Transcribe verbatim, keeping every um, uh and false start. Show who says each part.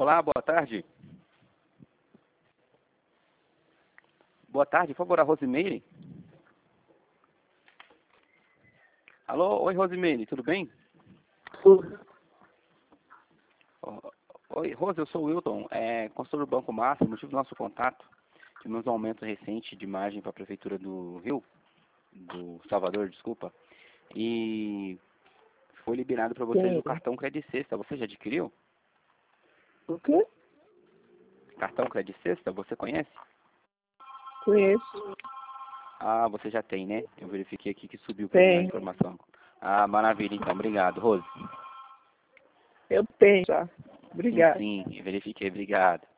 Speaker 1: Olá, boa tarde. Boa tarde, por favor, a Rosimeire. Alô, oi Rosimeire, tudo bem?
Speaker 2: Tudo.
Speaker 1: Oh, oi, Rose, eu sou o Wilton, é, consultor do Banco Mafra, motivo do nosso contato. Tivemos um aumento recente de margem para a Prefeitura do Rio, do Salvador, desculpa, e foi liberado para vocês
Speaker 2: Sim.
Speaker 1: o cartão Credit Sexta. Você já adquiriu?
Speaker 2: O quê?
Speaker 1: Cartão Credit Sexta, você conhece?
Speaker 2: Conheço.
Speaker 1: Ah, você já tem, né? Eu verifiquei aqui que subiu para mim a
Speaker 2: Tem.
Speaker 1: informação. Ah, maravilha, então, obrigado, Rose.
Speaker 2: Eu tenho já. Obrigada.
Speaker 1: Sim, sim, verifiquei, obrigado.